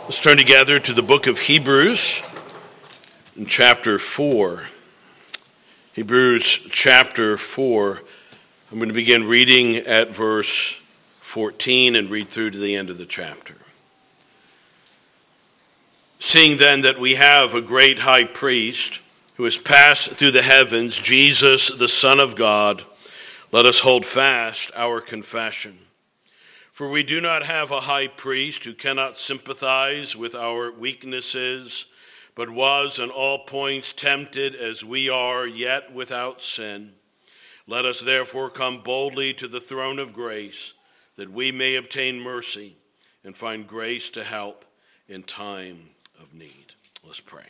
Let's turn together to the book of Hebrews in chapter 4. Hebrews chapter 4. I'm going to begin reading at verse 14 and read through to the end of the chapter. Seeing then that we have a great high priest who has passed through the heavens, Jesus, the Son of God, let us hold fast our confession. For we do not have a high priest who cannot sympathize with our weaknesses, but was in all points tempted as we are, yet without sin. Let us therefore come boldly to the throne of grace, that we may obtain mercy and find grace to help in time of need. Let's pray.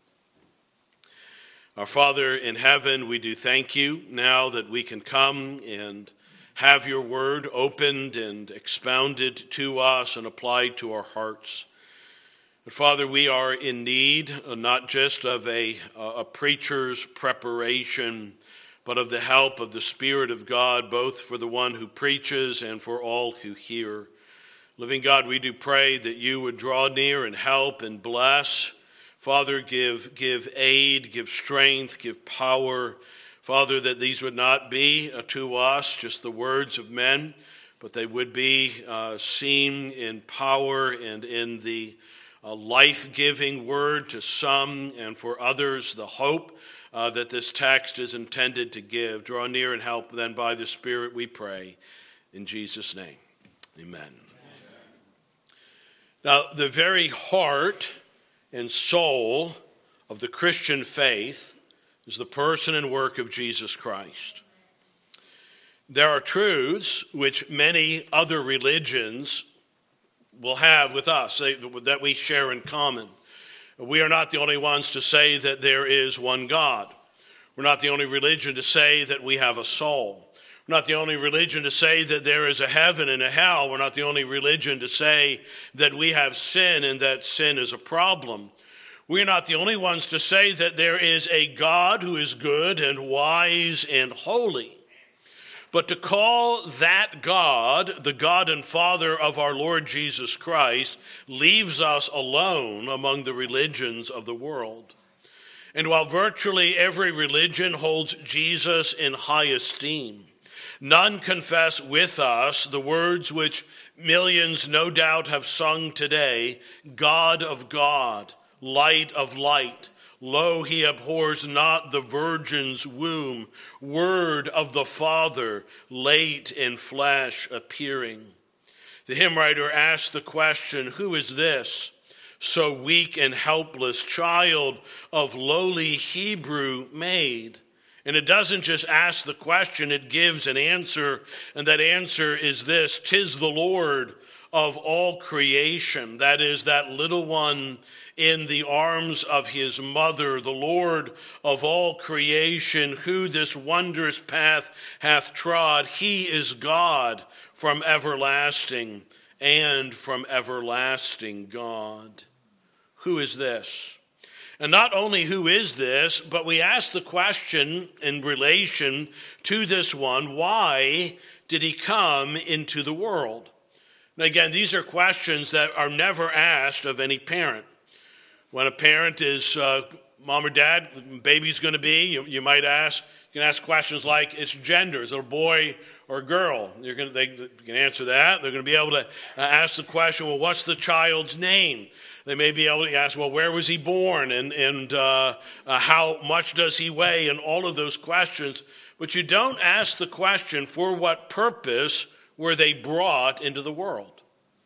Our Father in heaven, we do thank you now that we can come and have your word opened and expounded to us and applied to our hearts. But Father, we are in need not just of a preacher's preparation, but of the help of the Spirit of God, both for the one who preaches and for all who hear. Living God, we do pray that you would draw near and help and bless. Father, give aid, give strength, give power. Father, that these would not be to us just the words of men, but they would be seen in power and in the life-giving word to some, and for others the hope that this text is intended to give. Draw near and help then by the Spirit, we pray. In Jesus' name, amen. Now, the very heart and soul of the Christian faith is the person and work of Jesus Christ. There are truths which many other religions will have with us, that we share in common. We are not the only ones to say that there is one God. We're not the only religion to say that we have a soul. We're not the only religion to say that there is a heaven and a hell. We're not the only religion to say that we have sin and that sin is a problem. We're not the only ones to say that there is a God who is good and wise and holy. But to call that God, the God and Father of our Lord Jesus Christ, leaves us alone among the religions of the world. And while virtually every religion holds Jesus in high esteem, none confess with us the words which millions no doubt have sung today, God of God, light of light, lo, he abhors not the virgin's womb, word of the Father, late in flesh appearing. The hymn writer asks the question, who is this, so weak and helpless, child of lowly Hebrew maid? And it doesn't just ask the question, it gives an answer, and that answer is this: 'tis the Lord of all creation, that is, that little one in the arms of his mother, the Lord of all creation, who this wondrous path hath trod. He is God from everlasting, and from everlasting God. Who is this? And not only who is this, but we ask the question in relation to this one, why did he come into the world? Now again, these are questions that are never asked of any parent. When a parent is, mom or dad, baby's going to be, you might ask, you can ask questions like, its gender, is it a boy or a girl? They can answer that. They're going to be able to ask the question, well, what's the child's name? They may be able to ask, well, where was he born? And how much does he weigh? And all of those questions. But you don't ask the question, for what purpose were they brought into the world?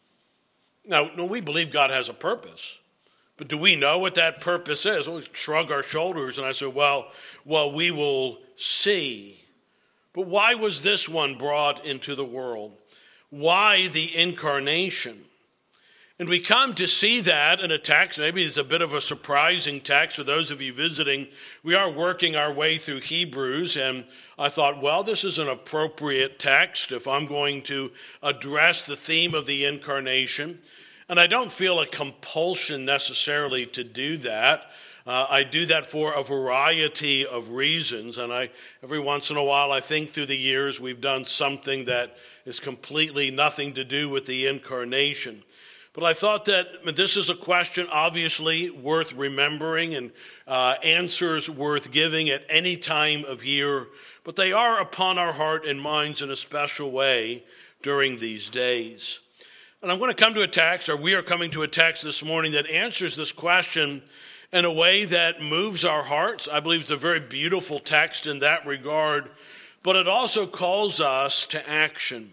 Now, we believe God has a purpose. But do we know what that purpose is? We shrug our shoulders and I say, well, we will see. But why was this one brought into the world? Why the incarnation? And we come to see that in a text. Maybe it's a bit of a surprising text for those of you visiting. We are working our way through Hebrews, and I thought, well, this is an appropriate text if I'm going to address the theme of the incarnation. And I don't feel a compulsion necessarily to do that. I do that for a variety of reasons, and every once in a while I think through the years we've done something that is completely nothing to do with the incarnation. But I thought that this is a question obviously worth remembering and answers worth giving at any time of year, but they are upon our heart and minds in a special way during these days. And I'm going to come to a text, or we are coming to a text this morning that answers this question in a way that moves our hearts. I believe it's a very beautiful text in that regard, but it also calls us to action.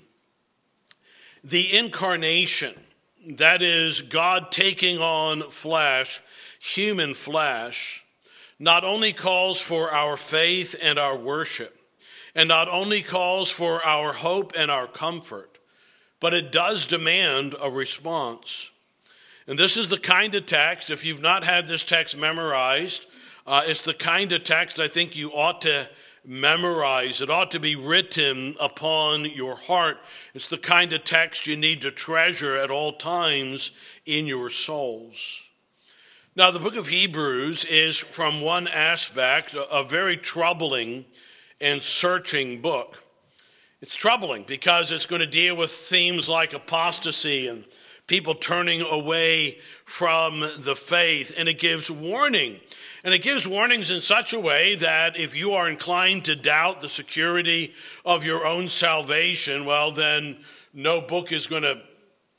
The incarnation, that is, God taking on flesh, human flesh, not only calls for our faith and our worship, and not only calls for our hope and our comfort, but it does demand a response. And this is the kind of text, if you've not had this text memorized, it's the kind of text I think you ought to memorize. It ought to be written upon your heart. It's the kind of text you need to treasure at all times in your souls. Now, the book of Hebrews is, from one aspect, a very troubling and searching book. It's troubling because it's going to deal with themes like apostasy and people turning away from the faith, and it gives warning. And it gives warnings in such a way that if you are inclined to doubt the security of your own salvation, well, then no book is going to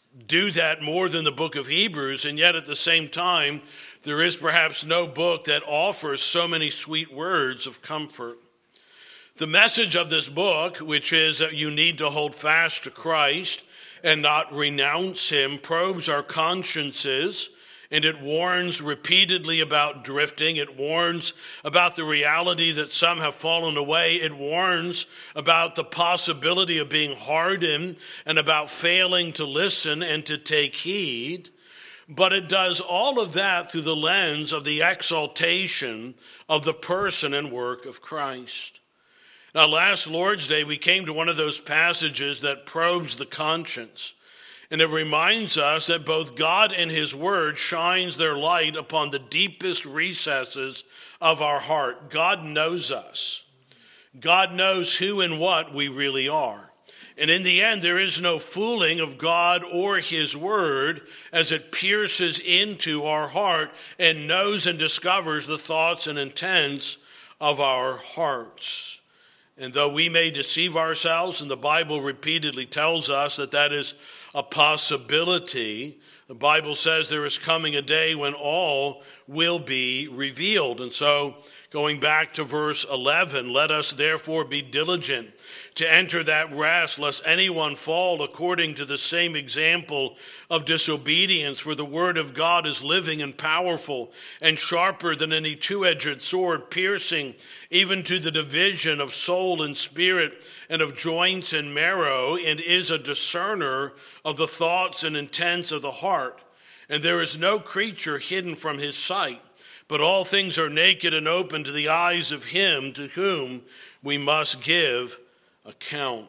do that more than the book of Hebrews. And yet at the same time, there is perhaps no book that offers so many sweet words of comfort. The message of this book, which is that you need to hold fast to Christ and not renounce him, probes our consciences, and it warns repeatedly about drifting. It warns about the reality that some have fallen away. It warns about the possibility of being hardened and about failing to listen and to take heed. But it does all of that through the lens of the exaltation of the person and work of Christ. Now, last Lord's Day, we came to one of those passages that probes the conscience. And it reminds us that both God and his word shines their light upon the deepest recesses of our heart. God knows us. God knows who and what we really are. And in the end, there is no fooling of God or his word as it pierces into our heart and knows and discovers the thoughts and intents of our hearts. And though we may deceive ourselves, and the Bible repeatedly tells us that that is a possibility, the Bible says there is coming a day when all will be revealed. And so, going back to verse 11, let us therefore be diligent to enter that rest, lest anyone fall according to the same example of disobedience. For the word of God is living and powerful and sharper than any two-edged sword, piercing even to the division of soul and spirit and of joints and marrow, and is a discerner of the thoughts and intents of the heart. And there is no creature hidden from his sight, but all things are naked and open to the eyes of him to whom we must give account.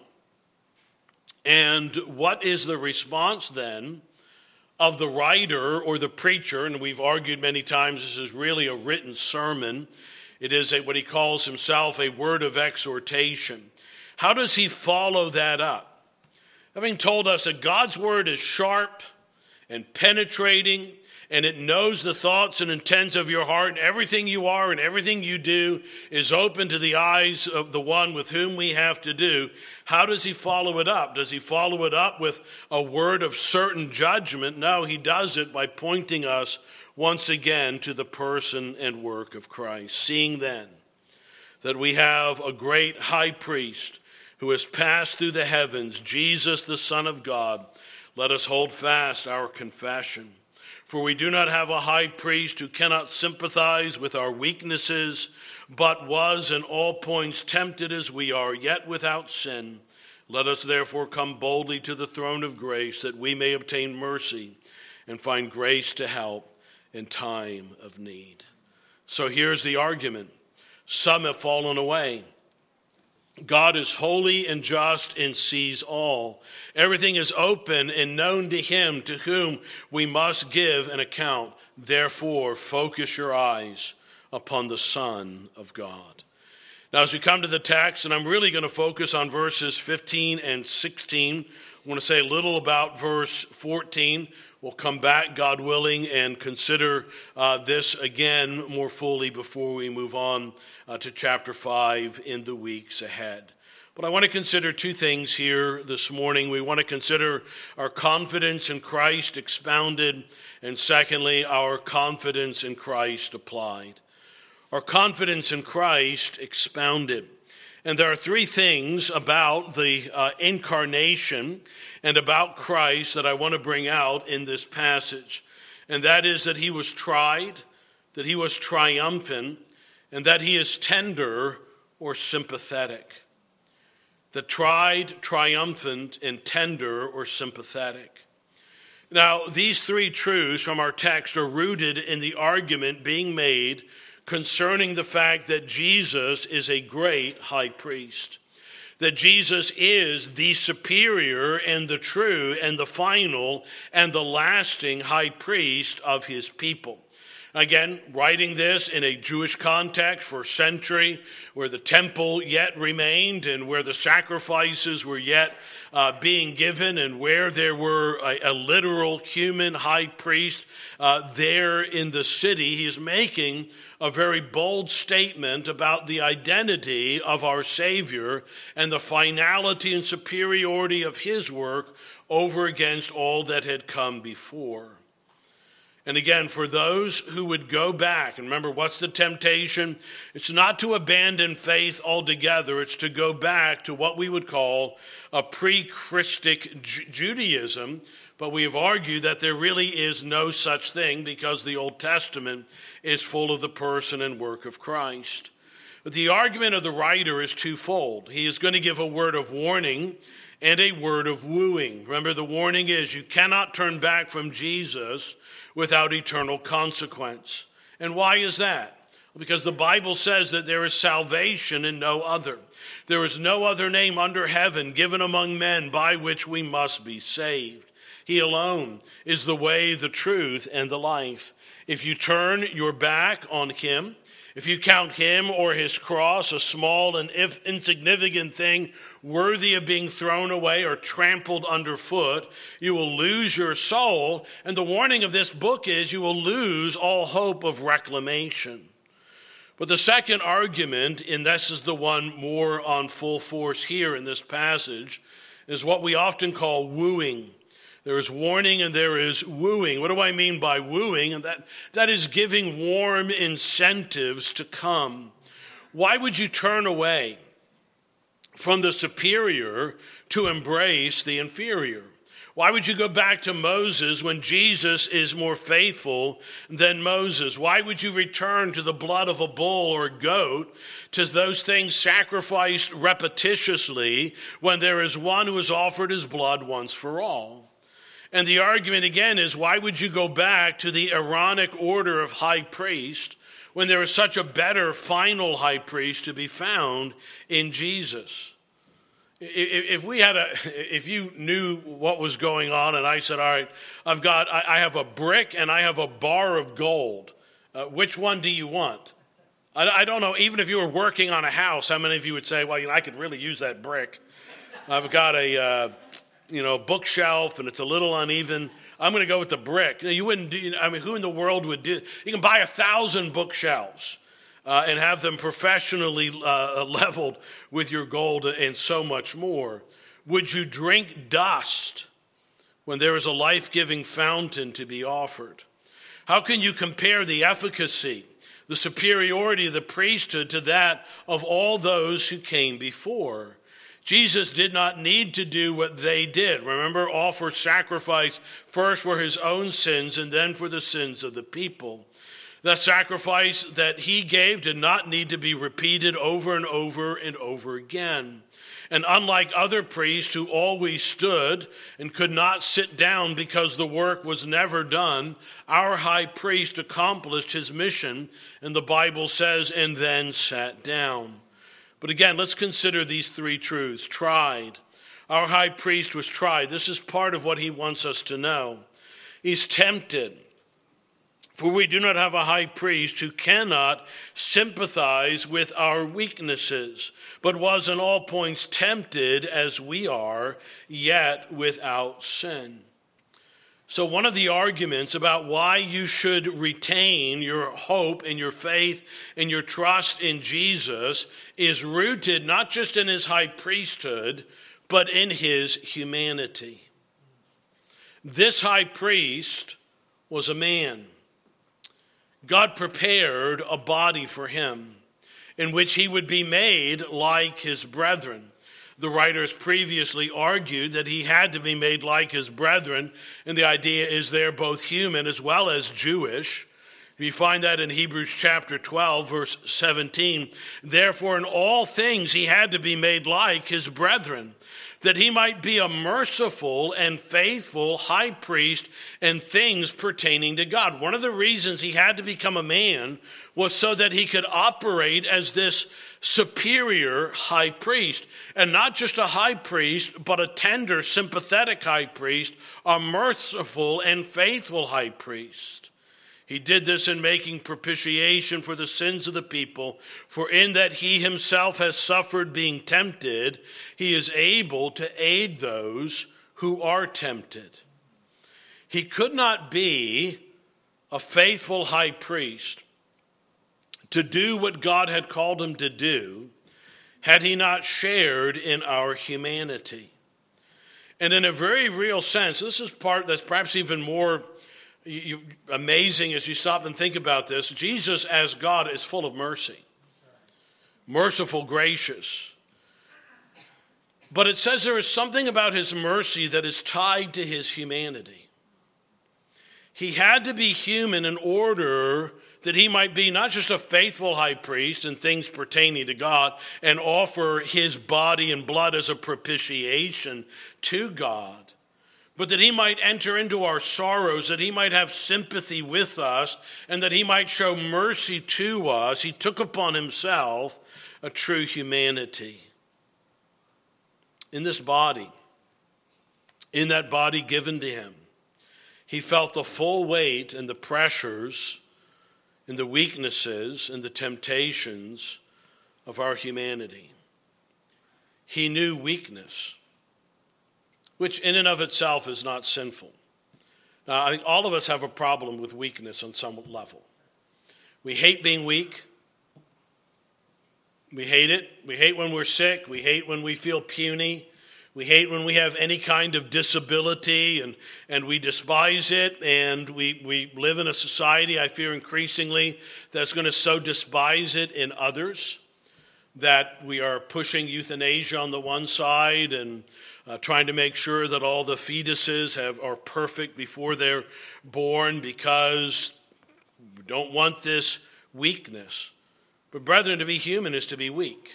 And what is the response then of the writer or the preacher? And we've argued many times this is really a written sermon. It is what he calls himself a word of exhortation. How does he follow that up? Having told us that God's word is sharp and penetrating, and it knows the thoughts and intents of your heart, and everything you are and everything you do is open to the eyes of the one with whom we have to do. How does he follow it up? Does he follow it up with a word of certain judgment? No, he does it by pointing us once again to the person and work of Christ. Seeing then that we have a great high priest who has passed through the heavens, Jesus, the Son of God, let us hold fast our confession. For we do not have a high priest who cannot sympathize with our weaknesses, but was in all points tempted as we are, yet without sin. Let us therefore come boldly to the throne of grace, that we may obtain mercy and find grace to help in time of need. So here's the argument. Some have fallen away. God is holy and just and sees all. Everything is open and known to him to whom we must give an account. Therefore, focus your eyes upon the Son of God. Now, as we come to the text, and I'm really going to focus on verses 15 and 16, I want to say a little about verse 14. We'll come back, God willing, and consider this again more fully before we move on to chapter 5 in the weeks ahead. But I want to consider two things here this morning. We want to consider our confidence in Christ expounded, and secondly, our confidence in Christ applied. Our confidence in Christ expounded. And there are three things about the incarnation and about Christ that I want to bring out in this passage. And that is that he was tried, that he was triumphant, and that he is tender or sympathetic. The tried, triumphant, and tender or sympathetic. Now, these three truths from our text are rooted in the argument being made concerning the fact that Jesus is a great high priest, that Jesus is the superior and the true and the final and the lasting high priest of his people. Again, writing this in a Jewish context for a century where the temple yet remained and where the sacrifices were yet being given and where there were a literal human high priest there in the city, he is making a very bold statement about the identity of our Savior and the finality and superiority of his work over against all that had come before. And again, for those who would go back, and remember, what's the temptation? It's not to abandon faith altogether. It's to go back to what we would call a pre-Christic Judaism. But we have argued that there really is no such thing because the Old Testament is full of the person and work of Christ. But the argument of the writer is twofold. He is going to give a word of warning and a word of wooing. Remember, the warning is you cannot turn back from Jesus without eternal consequence. And why is that? Because the Bible says that there is salvation in no other. There is no other name under heaven given among men by which we must be saved. He alone is the way, the truth, and the life. If you turn your back on him, if you count him or his cross a small and insignificant thing worthy of being thrown away or trampled underfoot, you will lose your soul. And the warning of this book is you will lose all hope of reclamation. But the second argument, and this is the one more on full force here in this passage, is what we often call wooing. There is warning and there is wooing. What do I mean by wooing? And that is giving warm incentives to come. Why would you turn away from the superior to embrace the inferior? Why would you go back to Moses when Jesus is more faithful than Moses? Why would you return to the blood of a bull or a goat, to those things sacrificed repetitiously, when there is one who has offered his blood once for all? And the argument again is, why would you go back to the Aaronic order of high priest when there is such a better final high priest to be found in Jesus? If you knew what was going on and I said, all right, I have a brick and I have a bar of gold. Which one do you want? I don't know. Even if you were working on a house, how many of you would say, well, I could really use that brick? I've got a bookshelf, and it's a little uneven. I'm going to go with the brick. You wouldn't do. Who in the world would do? You can buy 1,000 bookshelves and have them professionally leveled with your gold and so much more. Would you drink dust when there is a life-giving fountain to be offered? How can you compare the efficacy, the superiority of the priesthood to that of all those who came before? Jesus did not need to do what they did. Remember, offer sacrifice first for his own sins and then for the sins of the people. The sacrifice that he gave did not need to be repeated over and over and over again. And unlike other priests who always stood and could not sit down because the work was never done, our high priest accomplished his mission, and the Bible says, and then sat down. But again, let's consider these three truths. Tried. Our high priest was tried. This is part of what he wants us to know. He's tempted. For we do not have a high priest who cannot sympathize with our weaknesses, but was in all points tempted as we are, yet without sin. So one of the arguments about why you should retain your hope and your faith and your trust in Jesus is rooted not just in his high priesthood, but in his humanity. This high priest was a man. God prepared a body for him in which he would be made like his brethren. The writers previously argued that he had to be made like his brethren, and the idea is they're both human as well as Jewish. We find that in Hebrews chapter 12, verse 17. Therefore, in all things he had to be made like his brethren, that he might be a merciful and faithful high priest in things pertaining to God. One of the reasons he had to become a man was so that he could operate as this superior high priest. And not just a high priest, but a tender, sympathetic high priest, a merciful and faithful high priest. He did this in making propitiation for the sins of the people, for in that he himself has suffered being tempted, he is able to aid those who are tempted. He could not be a faithful high priest to do what God had called him to do had he not shared in our humanity. And in a very real sense, this is part that's perhaps even more amazing as you stop and think about this. Jesus as God is full of mercy, merciful, gracious. But it says there is something about his mercy that is tied to his humanity. He had to be human in order that he might be not just a faithful high priest in things pertaining to God and offer his body and blood as a propitiation to God, but that he might enter into our sorrows, that he might have sympathy with us, and that he might show mercy to us. He took upon himself a true humanity. In this body, in that body given to him, he felt the full weight and the pressures and the weaknesses and the temptations of our humanity. He knew weakness, which in and of itself is not sinful. Now, I think all of us have a problem with weakness on some level. We hate being weak. We hate it. We hate when we're sick. We hate when we feel puny. We hate when we have any kind of disability, and we despise it, and we live in a society, I fear increasingly, that's going to so despise it in others, that we are pushing euthanasia on the one side and trying to make sure that all the fetuses are perfect before they're born because we don't want this weakness. But brethren, to be human is to be weak.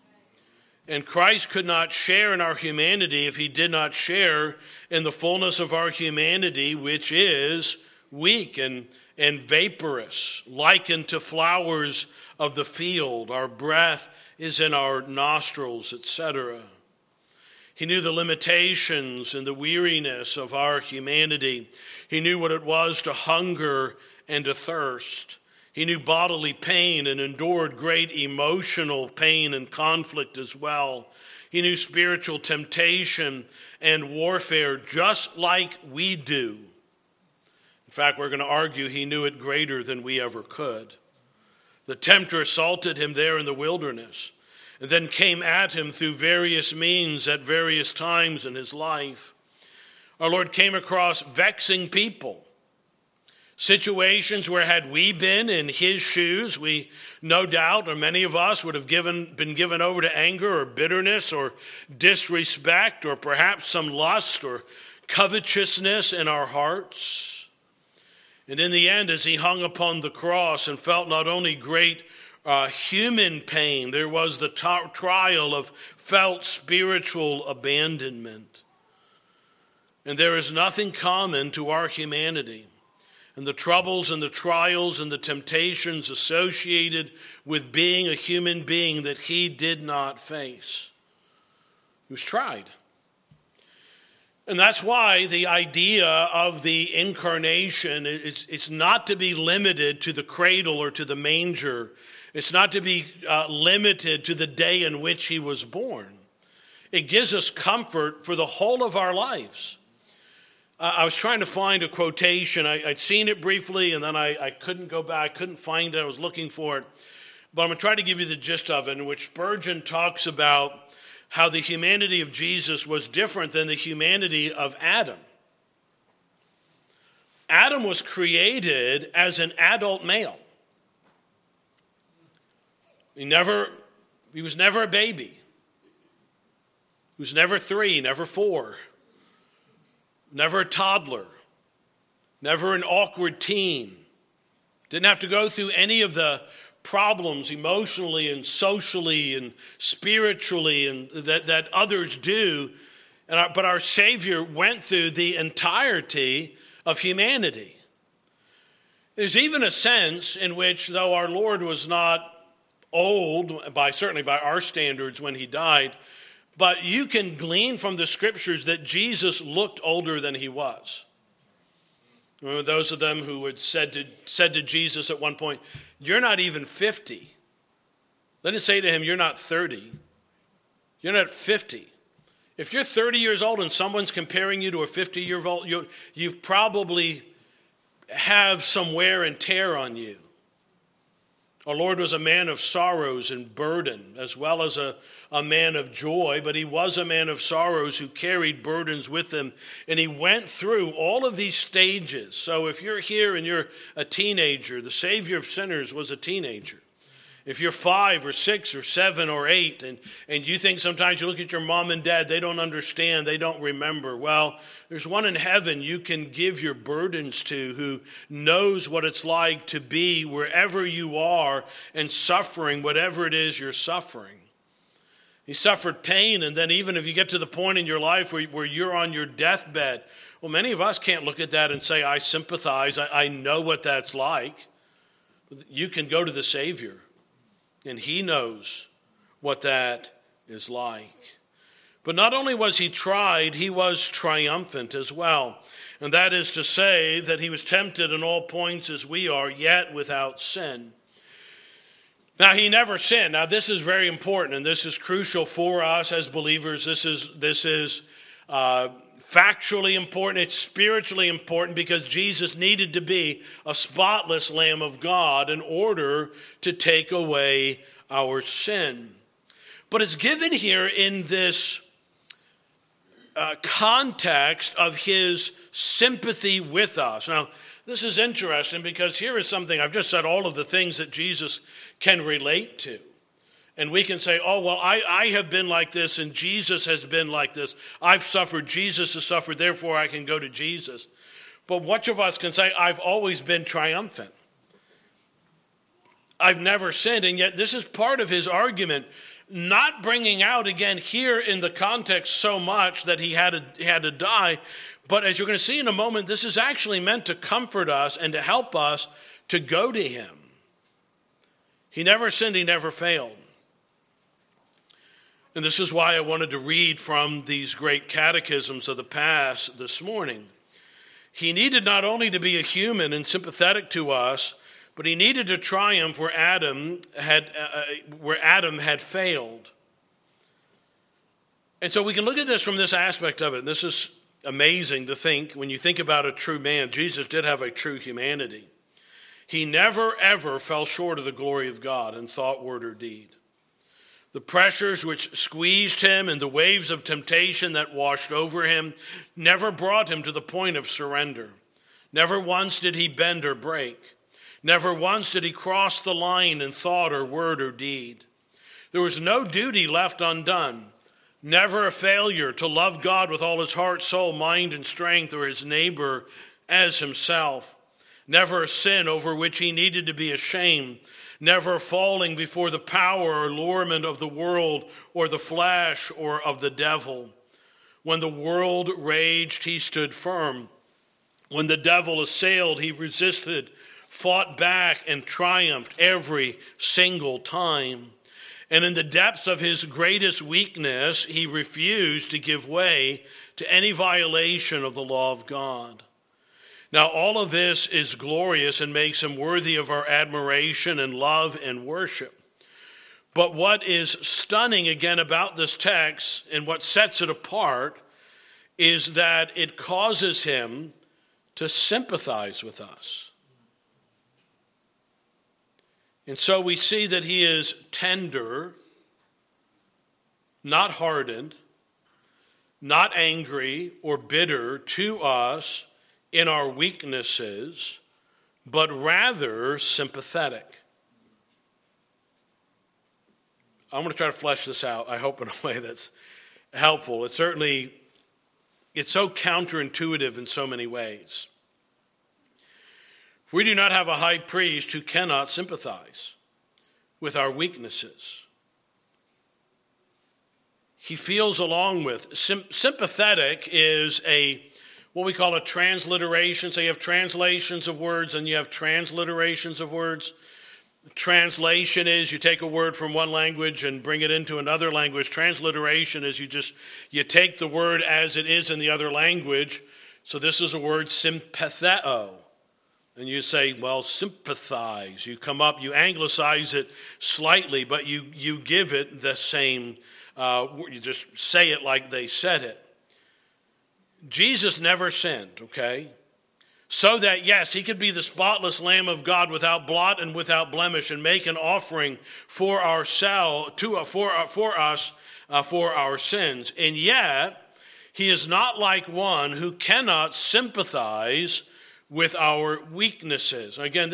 And Christ could not share in our humanity if he did not share in the fullness of our humanity, which is weak and vaporous, likened to flowers of the field. Our breath is in our nostrils, etc. He knew the limitations and the weariness of our humanity. He knew what it was to hunger and to thirst. He knew bodily pain and endured great emotional pain and conflict as well. He knew spiritual temptation and warfare just like we do. In fact, we're going to argue he knew it greater than we ever could. The tempter assaulted him there in the wilderness and then came at him through various means at various times in his life. Our Lord came across vexing people. Situations where had we been in his shoes, we no doubt, or many of us would have been given over to anger or bitterness or disrespect or perhaps some lust or covetousness in our hearts. And in the end, as he hung upon the cross and felt not only great human pain, there was the trial of felt spiritual abandonment. And there is nothing common to our humanity and the troubles and the trials and the temptations associated with being a human being that he did not face. He was tried. And that's why the idea of the incarnation, it's not to be limited to the cradle or to the manger. It's not to be limited to the day in which he was born. It gives us comfort for the whole of our lives. I was trying to find a quotation. I'd seen it briefly, and then I couldn't go back. I couldn't find it. I was looking for it. But I'm going to try to give you the gist of it, in which Spurgeon talks about how the humanity of Jesus was different than the humanity of Adam. Adam was created as an adult male. He was never a baby. He was never 3, never 4. Never a toddler, never an awkward teen. Didn't have to go through any of the problems emotionally and socially and spiritually and that others do. But our Savior went through the entirety of humanity. There's even a sense in which, though our Lord was not old, certainly by our standards when he died, but you can glean from the scriptures that Jesus looked older than he was. Remember those of them who had said to Jesus at one point, "You're not even 50. They didn't say to him, "You're not 30. You're not 50. If you're 30 years old and someone's comparing you to a 50-year-old, you've probably have some wear and tear on you." Our Lord was a man of sorrows and burden, as well as a man of joy, but he was a man of sorrows who carried burdens with him, and he went through all of these stages. So if you're here and you're a teenager, the Savior of sinners was a teenager. If you're 5 or 6 or 7 or 8, and you think sometimes you look at your mom and dad, they don't understand, they don't remember. Well, there's one in heaven you can give your burdens to, who knows what it's like to be wherever you are and suffering whatever it is you're suffering. He suffered pain, and then even if you get to the point in your life where you're on your deathbed, well, many of us can't look at that and say, "I sympathize, I know what that's like." You can go to the Savior, and he knows what that is like. But not only was he tried, he was triumphant as well. And that is to say that he was tempted in all points as we are, yet without sin. Now, he never sinned. Now, this is very important, and this is crucial for us as believers. This is factually important. It's spiritually important, because Jesus needed to be a spotless Lamb of God in order to take away our sin. But it's given here in this context of his sympathy with us. Now, this is interesting, because here is something, I've just said all of the things that Jesus can relate to. And we can say, "Oh, well, I have been like this, and Jesus has been like this. I've suffered, Jesus has suffered, therefore I can go to Jesus." But which of us can say, "I've always been triumphant. I've never sinned"? And yet this is part of his argument, not bringing out, again, here in the context so much that he had to die. But as you're going to see in a moment, this is actually meant to comfort us and to help us to go to him. He never sinned, he never failed. And this is why I wanted to read from these great catechisms of the past this morning. He needed not only to be a human and sympathetic to us, but he needed to triumph where Adam had failed. And so we can look at this from this aspect of it. And this is amazing to think, when you think about a true man, Jesus did have a true humanity. He never, ever fell short of the glory of God in thought, word, or deed. The pressures which squeezed him and the waves of temptation that washed over him never brought him to the point of surrender. Never once did he bend or break. Never once did he cross the line in thought or word or deed. There was no duty left undone. Never a failure to love God with all his heart, soul, mind, and strength, or his neighbor as himself. Never a sin over which he needed to be ashamed. Never falling before the power or allurement of the world or the flesh or of the devil. When the world raged, he stood firm. When the devil assailed, he resisted, fought back, and triumphed every single time. And in the depths of his greatest weakness, he refused to give way to any violation of the law of God. Now, all of this is glorious and makes him worthy of our admiration and love and worship. But what is stunning again about this text, and what sets it apart, is that it causes him to sympathize with us. And so we see that he is tender, not hardened, not angry or bitter to us in our weaknesses, but rather sympathetic. I'm going to try to flesh this out, I hope, in a way that's helpful. It's so counterintuitive in so many ways. We do not have a high priest who cannot sympathize with our weaknesses. He feels along with. Sympathetic is what we call a transliteration. So you have translations of words and you have transliterations of words. Translation is you take a word from one language and bring it into another language. Transliteration is you take the word as it is in the other language. So this is a word sympatheo. And you say, well, sympathize. You come up, you anglicize it slightly, but you give it the same, you just say it like they said it. Jesus never sinned, okay? So that, yes, he could be the spotless Lamb of God without blot and without blemish and make an offering for our sins. And yet, he is not like one who cannot sympathize with our weaknesses. Again,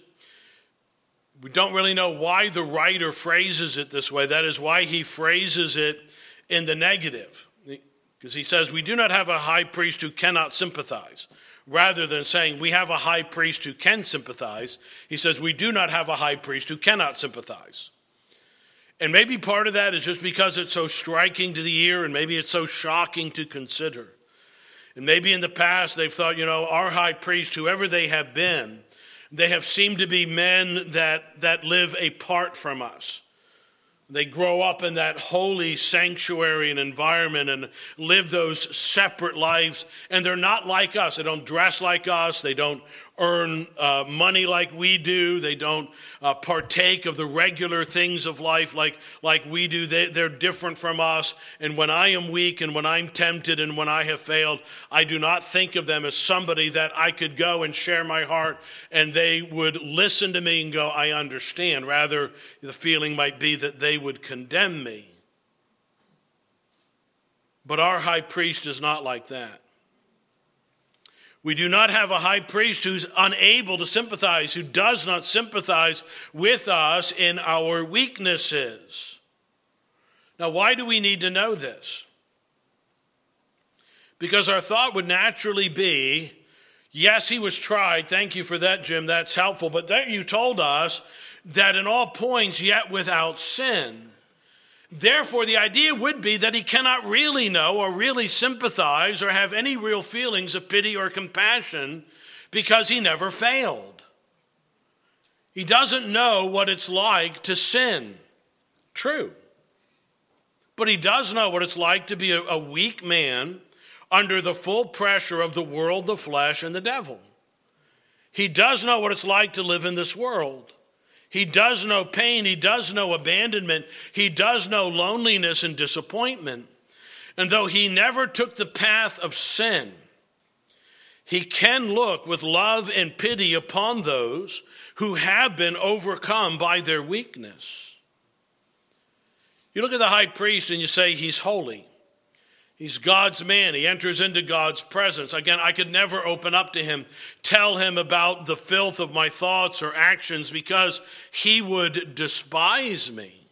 we don't really know why the writer phrases it this way. That is why he phrases it in the negative. Because he says, we do not have a high priest who cannot sympathize. Rather than saying we have a high priest who can sympathize, he says we do not have a high priest who cannot sympathize. And maybe part of that is just because it's so striking to the ear and maybe it's so shocking to consider. And maybe in the past they've thought, our high priest, whoever they have been, they have seemed to be men that live apart from us. They grow up in that holy sanctuary and environment and live those separate lives. And they're not like us. They don't dress like us. They don't earn money like we do. They don't partake of the regular things of life like we do. They're different from us. And when I am weak and when I'm tempted and when I have failed, I do not think of them as somebody that I could go and share my heart and they would listen to me and go, I understand. Rather, the feeling might be that they would condemn me. But our high priest is not like that. We do not have a high priest who's unable to sympathize, who does not sympathize with us in our weaknesses. Now, why do we need to know this? Because our thought would naturally be, yes, he was tried. Thank you for that, Jim. That's helpful. But then you told us that in all points, yet without sin. Therefore, the idea would be that he cannot really know or really sympathize or have any real feelings of pity or compassion because he never failed. He doesn't know what it's like to sin. True. But he does know what it's like to be a weak man under the full pressure of the world, the flesh, and the devil. He does know what it's like to live in this world. He does know pain. He does know abandonment. He does know loneliness and disappointment. And though he never took the path of sin, he can look with love and pity upon those who have been overcome by their weakness. You look at the high priest and you say he's holy. He's God's man. He enters into God's presence. Again, I could never open up to him, tell him about the filth of my thoughts or actions because he would despise me.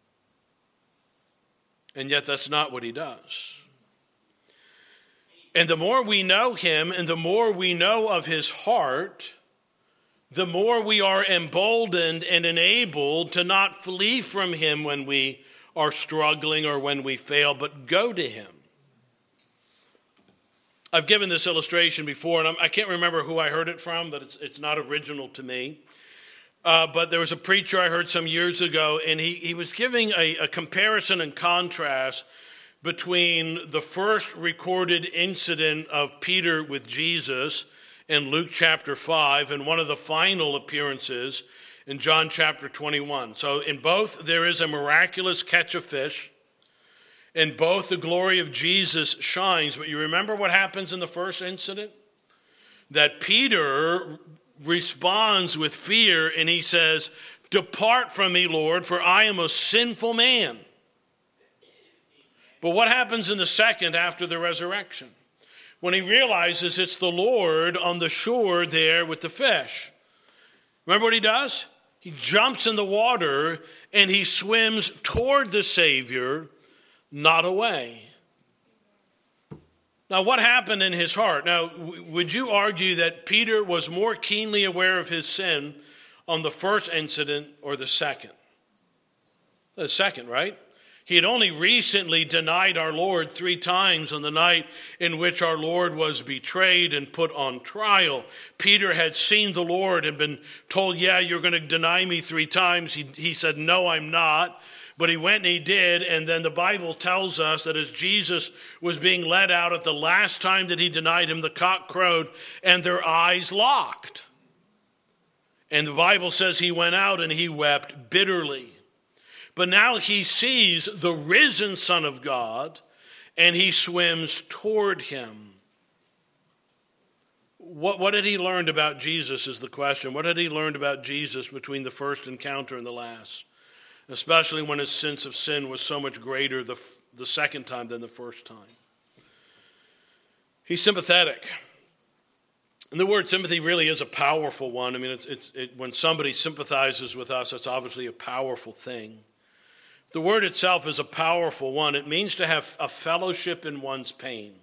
And yet that's not what he does. And the more we know him and the more we know of his heart, the more we are emboldened and enabled to not flee from him when we are struggling or when we fail, but go to him. I've given this illustration before, and I can't remember who I heard it from, but it's not original to me. But there was a preacher I heard some years ago, and he was giving a comparison and contrast between the first recorded incident of Peter with Jesus in Luke chapter 5 and one of the final appearances in John chapter 21. So in both, there is a miraculous catch of fish. In both, the glory of Jesus shines. But you remember what happens in the first incident? That Peter responds with fear, and he says, "Depart from me, Lord, for I am a sinful man." But what happens in the second after the resurrection? When he realizes it's the Lord on the shore there with the fish. Remember what he does? He jumps in the water and he swims toward the Savior, not away. Now, what happened in his heart? Now, would you argue that Peter was more keenly aware of his sin on the first incident or the second? The second, right? He had only recently denied our Lord 3 times on the night in which our Lord was betrayed and put on trial. Peter had seen the Lord and been told, "Yeah, you're going to deny me 3 times. He said, "No, I'm not." But he went and he did. And then the Bible tells us that as Jesus was being led out at the last time that he denied him, the cock crowed and their eyes locked. And the Bible says he went out and he wept bitterly. But now he sees the risen Son of God, and he swims toward him. What had he learned about Jesus is the question. What had he learned about Jesus between the first encounter and the last? Especially when his sense of sin was so much greater the second time than the first time. He's sympathetic. And the word sympathy really is a powerful one. I mean, when somebody sympathizes with us, it's obviously a powerful thing. The word itself is a powerful one. It means to have a fellowship in one's pain,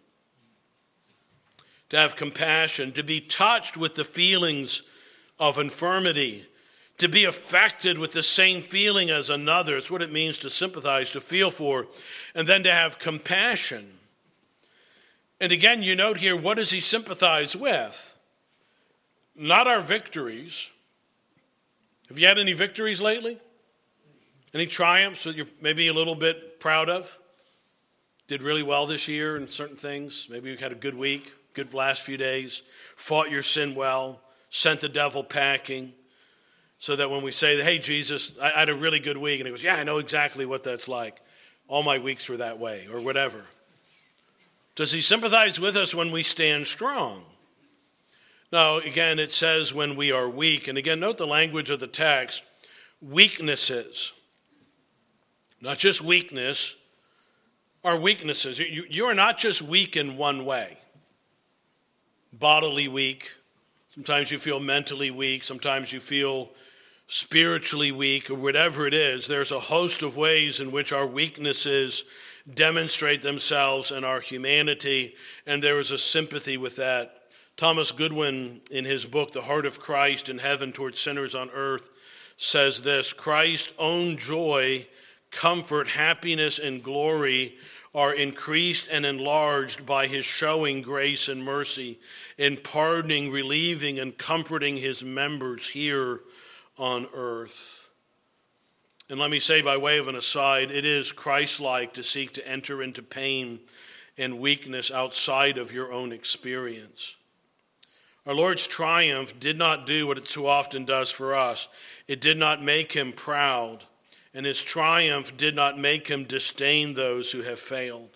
to have compassion, to be touched with the feelings of infirmity, to be affected with the same feeling as another. It's what it means to sympathize, to feel for, and then to have compassion. And again, you note here, what does he sympathize with? Not our victories. Have you had any victories lately? Any triumphs that you're maybe a little bit proud of? Did really well this year in certain things. Maybe you had a good week, good last few days. Fought your sin well. Sent the devil packing. So that when we say, "Hey, Jesus, I had a really good week." And he goes, "Yeah, I know exactly what that's like. All my weeks were that way," or whatever. Does he sympathize with us when we stand strong? Now, again, it says when we are weak. And again, note the language of the text. Weaknesses. Not just weakness, our weaknesses. You are not just weak in one way. Bodily weak. Sometimes you feel mentally weak. Sometimes you feel spiritually weak, or whatever it is. There's a host of ways in which our weaknesses demonstrate themselves in our humanity, and there is a sympathy with that. Thomas Goodwin, in his book, The Heart of Christ in Heaven Towards Sinners on Earth, says this: Christ's own joy, comfort, happiness, and glory are increased and enlarged by his showing grace and mercy in pardoning, relieving, and comforting his members here on earth. And let me say by way of an aside, it is Christ-like to seek to enter into pain and weakness outside of your own experience. Our Lord's triumph did not do what it so often does for us. It did not make him proud. And his triumph did not make him disdain those who have failed.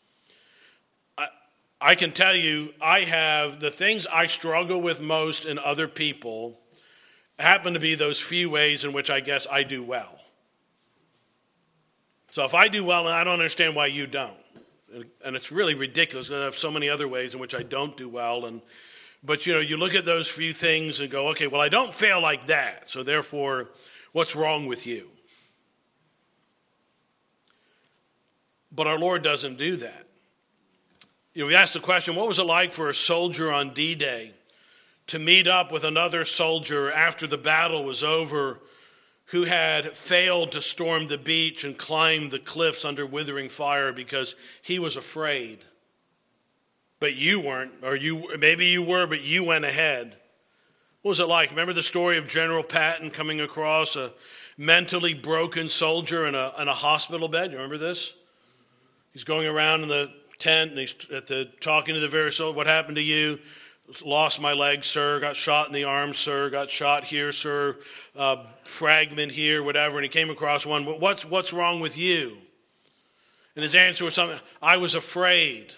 I can tell you, I have the things I struggle with most in other people happen to be those few ways in which I guess I do well. So if I do well, and I don't understand why you don't. And it's really ridiculous because I have so many other ways in which I don't do well. But you look at those few things and go, okay, well, I don't fail like that. So therefore, what's wrong with you? But our Lord doesn't do that. We asked the question, what was it like for a soldier on D-Day to meet up with another soldier after the battle was over who had failed to storm the beach and climb the cliffs under withering fire because he was afraid? But you weren't, or maybe you were, but you went ahead. What was it like? Remember the story of General Patton coming across a mentally broken soldier in a hospital bed? You remember this? He's going around in the tent and he's talking to the various soldiers. What happened to you? Lost my leg, sir. Got shot in the arm, sir. Got shot here, sir. Fragment here, whatever. And he came across one. What's wrong with you? And his answer was something, I was afraid.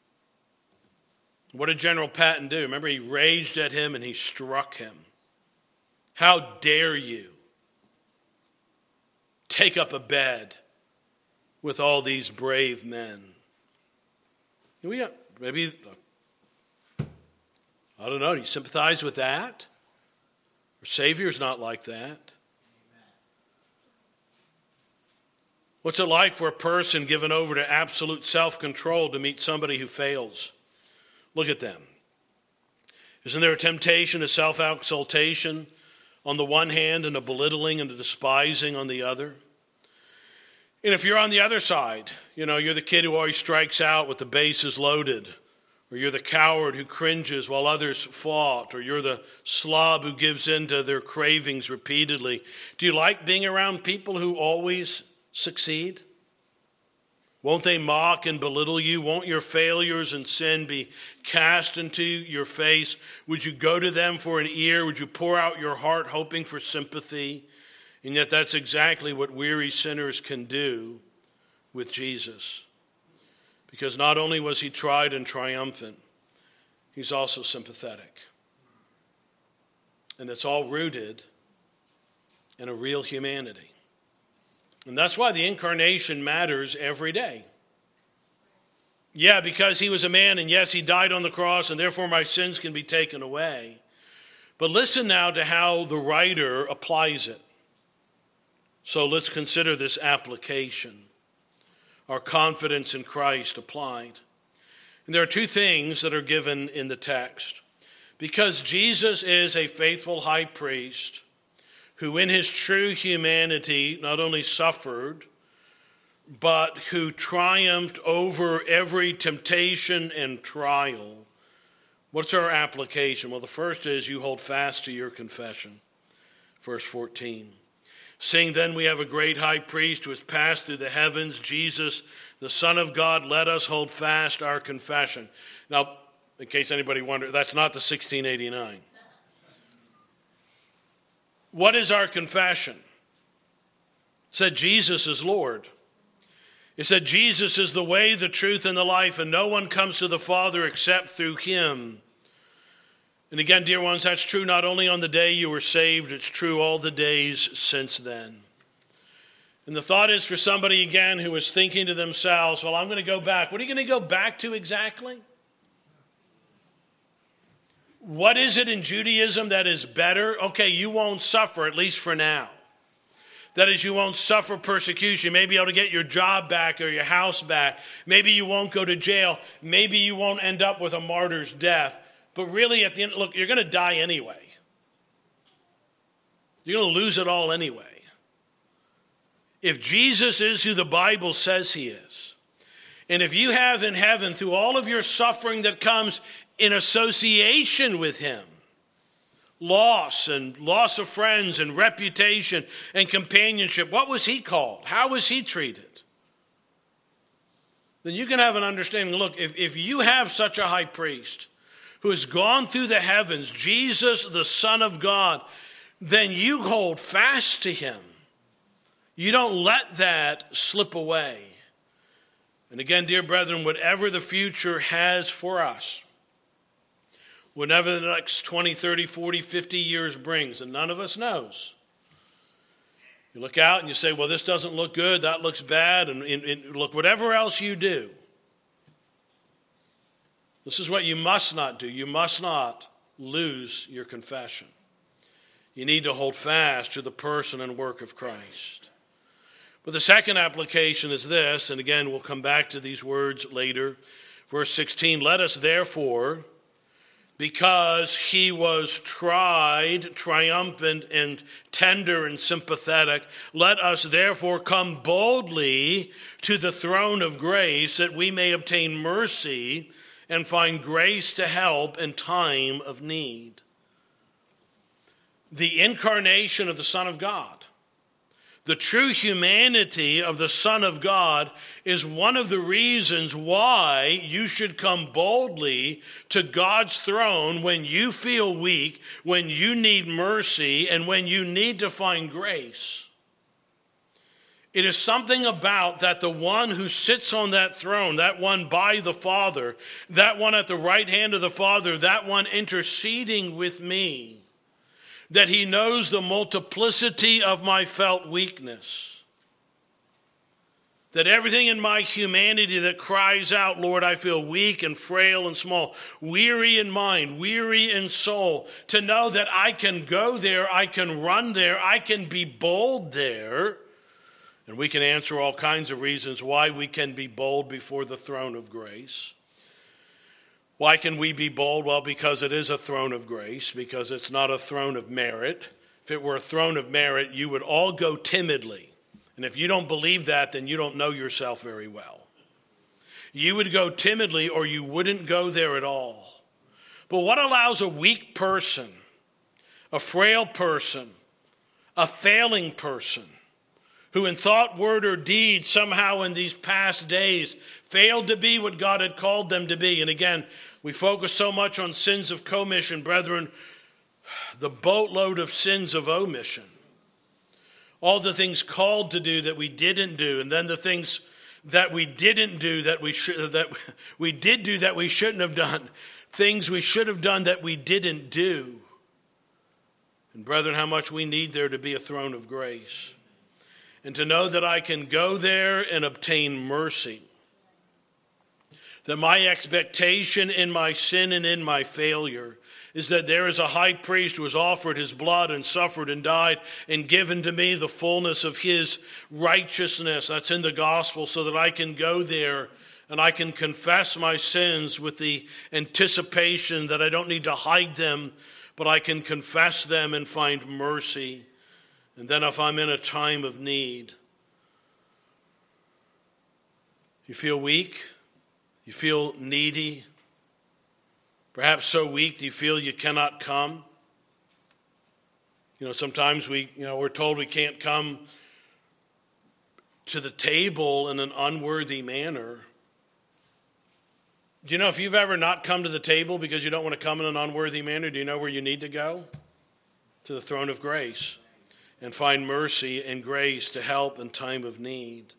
What did General Patton do? Remember, he raged at him and he struck him. How dare you take up a bed with all these brave men? Maybe, I don't know, do you sympathize with that? Our Savior's not like that. What's it like for a person given over to absolute self-control to meet somebody who fails? Look at them. Isn't there a temptation to self-exaltation on the one hand and a belittling and a despising on the other? And if you're on the other side, you're the kid who always strikes out with the bases loaded, or you're the coward who cringes while others fought, or you're the slob who gives in to their cravings repeatedly. Do you like being around people who always succeed? Won't they mock and belittle you? Won't your failures and sin be cast into your face? Would you go to them for an ear? Would you pour out your heart hoping for sympathy? And yet that's exactly what weary sinners can do with Jesus. Because not only was he tried and triumphant, he's also sympathetic. And it's all rooted in a real humanity. And that's why the incarnation matters every day. Yeah, because he was a man, and yes, he died on the cross, and therefore my sins can be taken away. But listen now to how the writer applies it. So let's consider this application. Our confidence in Christ applied. And there are two things that are given in the text. Because Jesus is a faithful high priest, who in his true humanity not only suffered, but who triumphed over every temptation and trial. What's our application? Well, the first is you hold fast to your confession. Verse 14. Seeing then we have a great high priest who has passed through the heavens, Jesus, the Son of God, let us hold fast our confession. Now, in case anybody wonders, that's not the 1689. What is our confession? It said Jesus is Lord. It said Jesus is the way, the truth, and the life, and no one comes to the Father except through him. And again, dear ones, that's true not only on the day you were saved, it's true all the days since then. And the thought is for somebody, again, who is thinking to themselves, well, I'm going to go back. What are you going to go back to exactly? What is it in Judaism that is better? Okay, you won't suffer, at least for now. That is, you won't suffer persecution. Maybe you'll be able to get your job back or your house back. Maybe you won't go to jail. Maybe you won't end up with a martyr's death. But really, at the end, look, you're going to die anyway. You're going to lose it all anyway. If Jesus is who the Bible says he is, and if you have in heaven, through all of your suffering that comes in association with him, loss of friends and reputation and companionship, what was he called? How was he treated? Then you can have an understanding. Look, if you have such a high priest who has gone through the heavens, Jesus, the Son of God, then you hold fast to him. You don't let that slip away. And again, dear brethren, whatever the future has for us, whatever the next 20, 30, 40, 50 years brings, and none of us knows. You look out and you say, well, this doesn't look good, that looks bad, and look, whatever else you do, this is what you must not do. You must not lose your confession. You need to hold fast to the person and work of Christ. But the second application is this, and again, we'll come back to these words later. Verse 16, let us therefore, because he was tried, triumphant, and tender and sympathetic, let us therefore come boldly to the throne of grace that we may obtain mercy and find grace to help in time of need. The incarnation of the Son of God, the true humanity of the Son of God, is one of the reasons why you should come boldly to God's throne when you feel weak, when you need mercy, and when you need to find grace. It is something about that the one who sits on that throne, that one by the Father, that one at the right hand of the Father, that one interceding with me, that he knows the multiplicity of my felt weakness. That everything in my humanity that cries out, Lord, I feel weak and frail and small, weary in mind, weary in soul, to know that I can go there, I can run there, I can be bold there. And we can answer all kinds of reasons why we can be bold before the throne of grace. Why can we be bold? Well, because it is a throne of grace, because it's not a throne of merit. If it were a throne of merit, you would all go timidly. And if you don't believe that, then you don't know yourself very well. You would go timidly or you wouldn't go there at all. But what allows a weak person, a frail person, a failing person, who in thought, word, or deed somehow in these past days failed to be what God had called them to be. And again, we focus so much on sins of commission, brethren, the boatload of sins of omission. All the things called to do that we didn't do, and then the things that we didn't do that we did do that we shouldn't have done, things we should have done that we didn't do. And brethren, how much we need there to be a throne of grace. And to know that I can go there and obtain mercy. That my expectation in my sin and in my failure is that there is a high priest who has offered his blood and suffered and died and given to me the fullness of his righteousness. That's in the gospel, so that I can go there and I can confess my sins with the anticipation that I don't need to hide them, but I can confess them and find mercy. And then if I'm in a time of need, you feel weak, you feel needy, perhaps so weak that you feel you cannot come. Sometimes we're told we can't come to the table in an unworthy manner. Do you know if you've ever not come to the table because you don't want to come in an unworthy manner, do you know where you need to go? To the throne of grace and find mercy and grace to help in time of need.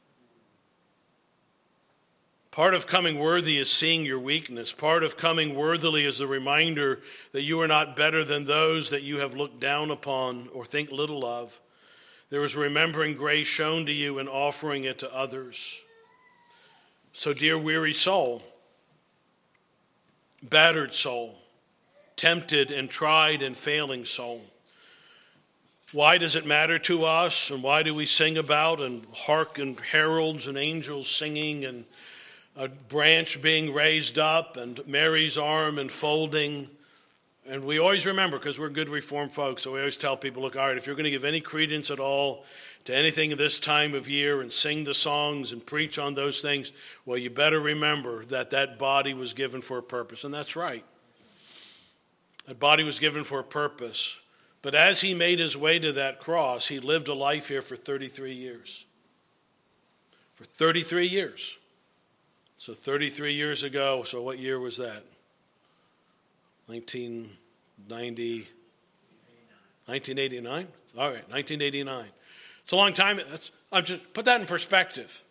Part of coming worthy is seeing your weakness. Part of coming worthily is the reminder that you are not better than those that you have looked down upon or think little of. There is remembering grace shown to you and offering it to others. So, dear weary soul, battered soul, tempted and tried and failing soul, why does it matter to us, and why do we sing about and hearken heralds and angels singing and a branch being raised up and Mary's arm enfolding? And we always remember, because we're good Reformed folks, so we always tell people, look, all right, if you're going to give any credence at all to anything at this time of year and sing the songs and preach on those things, well, you better remember that that body was given for a purpose. And that's right. That body was given for a purpose. But as he made his way to that cross, he lived a life here for 33 years. For 33 years. So 33 years ago, so what year was that? 1989? All right, 1989. It's a long time. I'm just put that in perspective.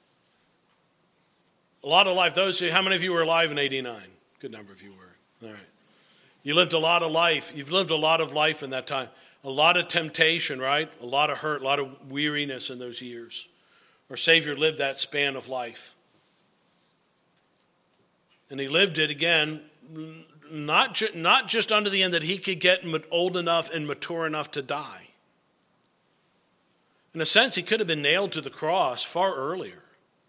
A lot of life. How many of you were alive in 89? Good number of you were. All right. You lived a lot of life. You've lived a lot of life in that time. A lot of temptation, right? A lot of hurt, a lot of weariness in those years. Our Savior lived that span of life. And he lived it again, not just under the end that he could get old enough and mature enough to die. In a sense, he could have been nailed to the cross far earlier.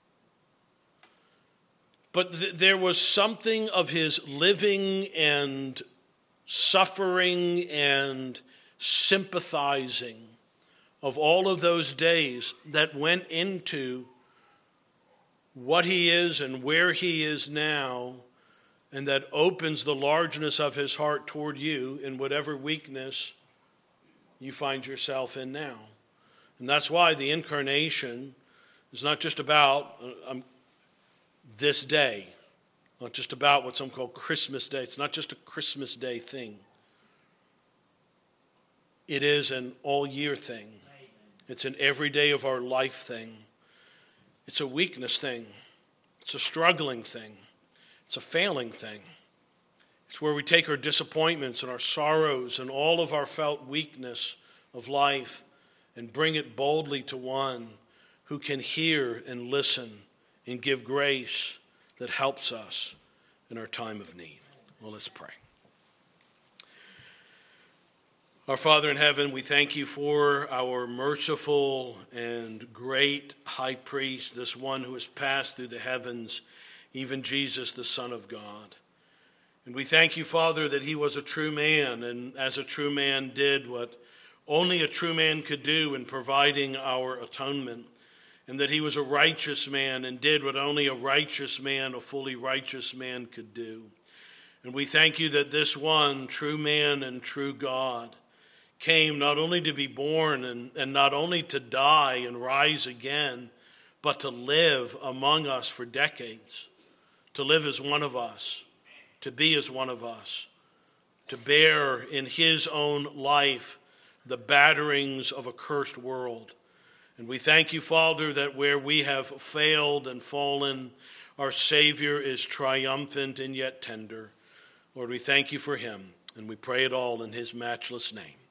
But there was something of his living and suffering and sympathizing of all of those days that went into what he is and where he is now, and that opens the largeness of his heart toward you in whatever weakness you find yourself in now. And that's why the incarnation is not just about this day, not just about what some call Christmas Day. It's not just a Christmas Day thing. It is an all-year thing. It's an every day of our life thing. It's a weakness thing. It's a struggling thing. It's a failing thing. It's where we take our disappointments and our sorrows and all of our felt weakness of life and bring it boldly to one who can hear and listen and give grace that helps us in our time of need. Well, let's pray. Our Father in heaven, we thank you for our merciful and great high priest, this one who has passed through the heavens, even Jesus, the Son of God. And we thank you, Father, that he was a true man, and as a true man did what only a true man could do in providing our atonement, and that he was a righteous man and did what only a righteous man, a fully righteous man could do. And we thank you that this one, true man and true God, came not only to be born and not only to die and rise again, but to live among us for decades, to live as one of us, to be as one of us, to bear in his own life the batterings of a cursed world. And we thank you, Father, that where we have failed and fallen, our Savior is triumphant and yet tender. Lord, we thank you for him, and we pray it all in his matchless name.